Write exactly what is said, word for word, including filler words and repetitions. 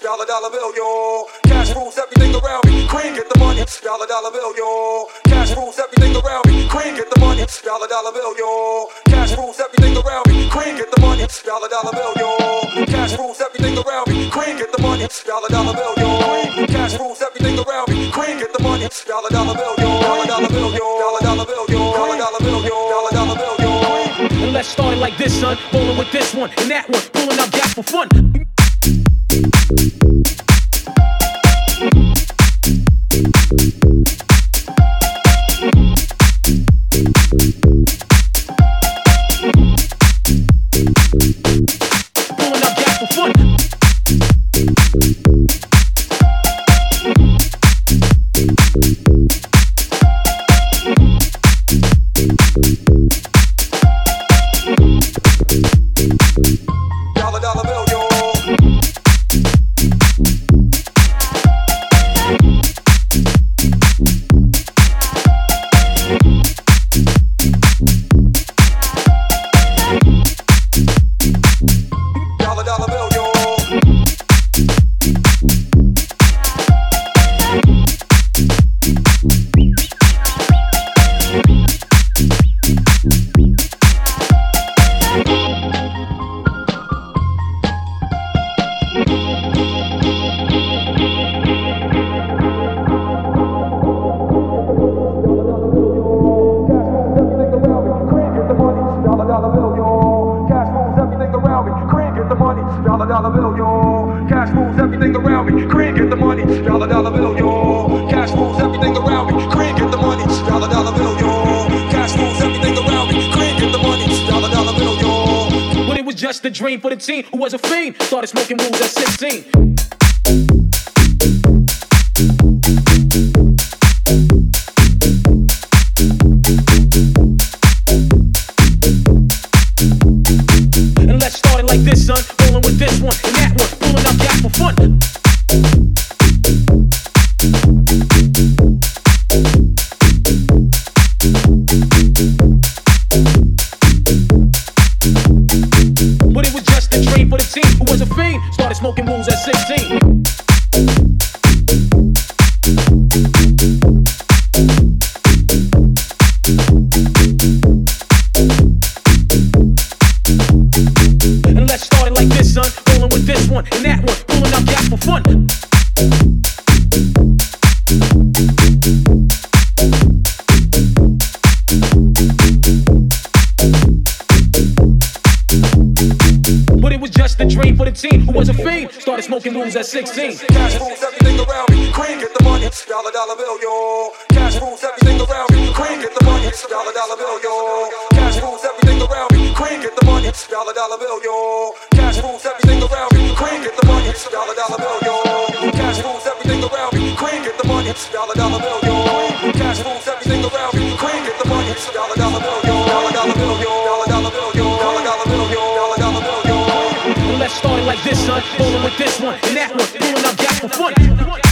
dollar dollar bill, yo. Cash rules everything around me. Cream, get the money, dollar dollar bill, yo. Cash rules everything around me. Cream, get the money, dollar dollar bill, yo. Cash rules everything around me. Cream, get the money, dollar dollar bill, yo. Cash rules everything around me. Cream, get the money, dollar dollar bill, yo. Cash rules everything around me. Cream, get the money, dollar dollar bill, yo. Dollar dollar bill, yo. Dollar dollar bill, yo. Dollar dollar bill, yo. Dollar dollar bill, yo. And let's start it like this, son. Rolling with this one and that one, pulling out gas for fun. Pulling out gas for fun. Dollar dollar bill, yo. Dollar dollar bill, yo. Dollar bill, yo. Cash moves everything around me. Cream, get the money. Dollar dollar bill, yo. Cash moves everything around me. Cream, get the money. Dollar dollar bill, yo. Cash moves everything around me. Cream, get the money. Dollar dollar bill, yo. Cash moves everything around me. Cream, get the money. Dollar dollar bill, yo. But it was just a dream for the teen who was a fiend. Started smoking rules at sixteen. And let's start it like this, son. Rolling with this one and that one, pulling out gas for fun. But it was just a dream for the teen who was a fiend. Started smoking rules at sixteen. And let's start it like this, son. Rolling with this one and that one, pulling out gas for fun. But it was just a dream for the teen who was a fiend. Started smoking rules at sixteen. Cash moves everything around me. Cream, get the money. Dollar dollar bill, yo. Cash moves everything around me. Cream, get the money. Dollar dollar bill, yo. Cash moves everything around me. Cream, get the money. Dollar dollar bill, yo. Cash moves everything around me. Cream, get the money. Dollar dollar bill, yo. Cash moves everything around me. Cream, get the money. Dollar dollar bill, yo. Cash moves everything around me. Cream, get the money. Dollar dollar bill, yo. Dollar dollar bill, yo. Dollar dollar bill, yo. Dollar dollar bill, yo. Dollar dollar bill, yo. And let's start it like this, son. Rolling with this one and that one, pulling out gas for fun.